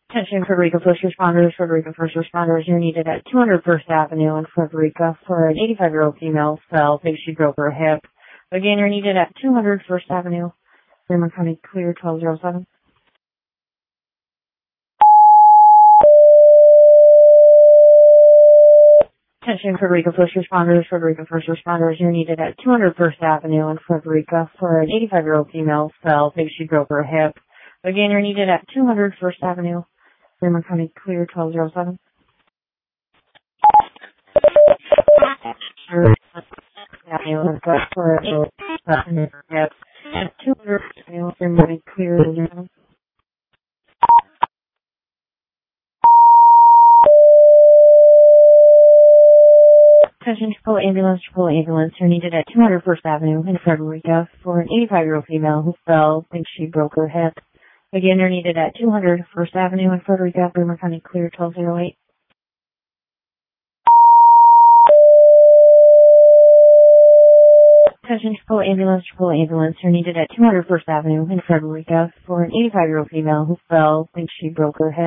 Attention Frederica First Responders. Frederica First Responders, you're needed at 200 First Avenue in Frederica for an 85-year-old female fell. Thinks she broke her hip. Again, you're needed at 200 First Avenue. Fremont County Clear 1207. Attention Frederica First Responders. Frederica First Responders, you're needed at 200 First Avenue in Frederica for an 85-year-old female fell. Thinks she broke her hip. Again, you're needed at 200 First Avenue. Fremont County Clear 1207. For at 200 Fremont County Clear 1207. Attention Chipotle ambulance, you're needed at 200 First Avenue in Frederica for an 85-year-old female who fell, thinks she broke her hip. Again, you're needed at 200 First Avenue in Frederica, Fremont County Clear 1208. Attention Chipotle ambulance, you're needed at 200 First Avenue in Frederica for an 85-year-old female who fell, thinks she broke her hip.